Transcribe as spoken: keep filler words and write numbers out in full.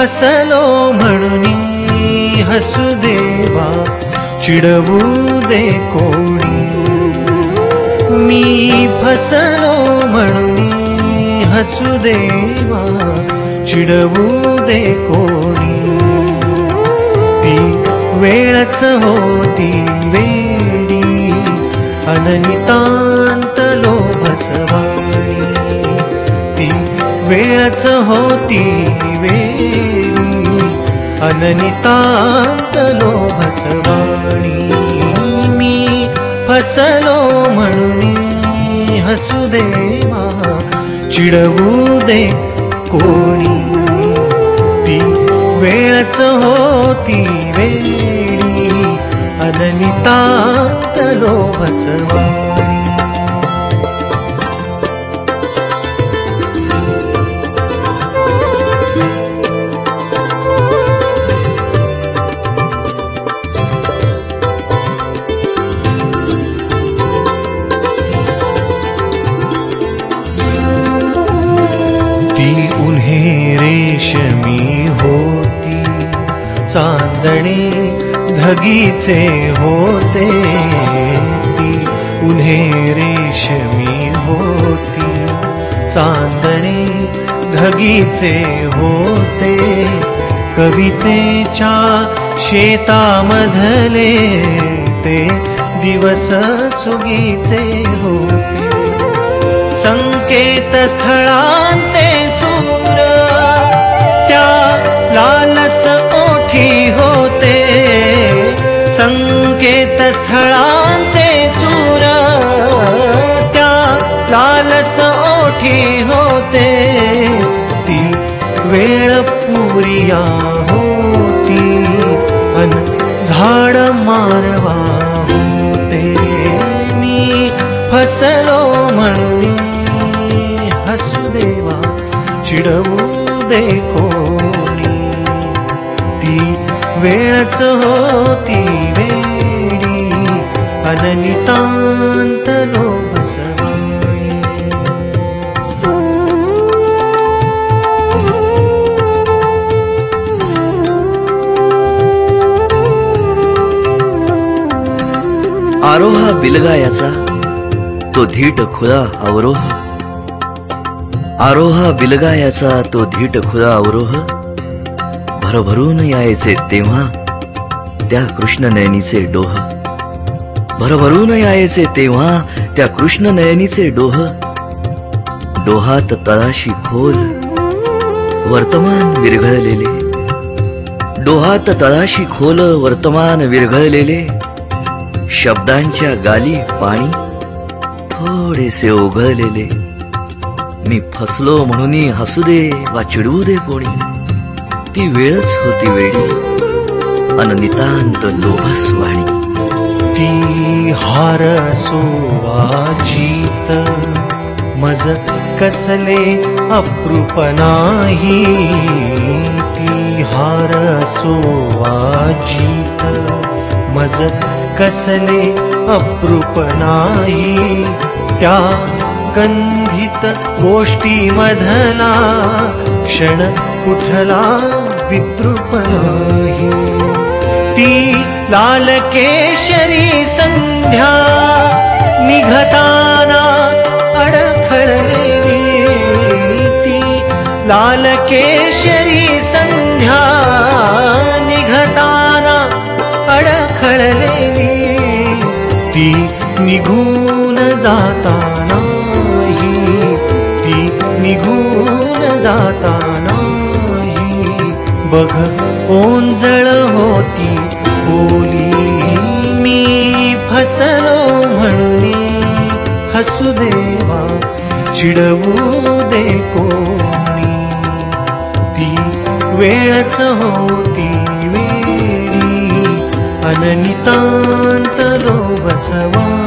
फसलो म्हणून हसू देवा चिडवू दे कोणी। मी फसलो म्हणून हसू देवा चिडवू दे कोणी। ती वेळच होती वेडी अननितांत लोभसवाणी। ती वेळच होती वेडी अननितांत लोभसवाणी। मी फसलो म्हणून हसू देवा चिडवू दे कोणी। ती वेळच होती वेडी अननितांत लोभसवाणी। ती उन्हे रेशमी होती चांदणे धगीचे होते। ती उन्हे रेशमी होती चांदणे धगीचे होते। कवितेच्या शेतामधले ते दिवस सुगीचे होते। संकेत स्थळांचे सूर त्या लालस ओठी होते। संकेत स्थळांचे सूर त्या लालस ओठी होते। ती वेळ पुरिया होती अन झाड मारवा होते। मी फसलो म्हणून हसू देवा चिडवू दे कोणी। ती वेळच होती वेडी अननितांत लोभसवाणी। आरोहा बिलगायाचा तो धीट खुला अवरोह। आरोहा बिलगायाचा तो धीट खुला अवरोह। भरभरून यायचे तेव्हा त्या कृष्ण नयनीचे डोह। भरभरून यायचे तेव्हा त्या कृष्ण नयनीचे डोह। डोहात तळाशी खोल वर्तमान विरघळलेले। डोहात तळाशी खोल वर्तमान विरघळलेले। शब्दांच्या गाली पाणी थोडेसे ओघळलेले। मी फसलो म्हणून हसू दे वा चिडवू दे कोणी। ती वेळच होती वेडी अननितांत लोभसवाणी। ती हार सोवा जीत मज कसले अप्रूप नाही। ती हार सोवा जीत मज कसले अप्रूप नाही। त्या गंधित गोष्टी मधला क्षण कुठला विद्रूप नाही। ती लाल केशरी संध्या निघताना अडखळलेली। ती लाल केशरी संध्या निघताना अडखळलेली। ती निघून जाताना ती निघून जाताना बघ ओंजळ होती बोली। मी फसलो म्हणून हसू देवा चिडवू दे कोणी। ती वेळच होती वेडी अननितांत लोभसवाणी।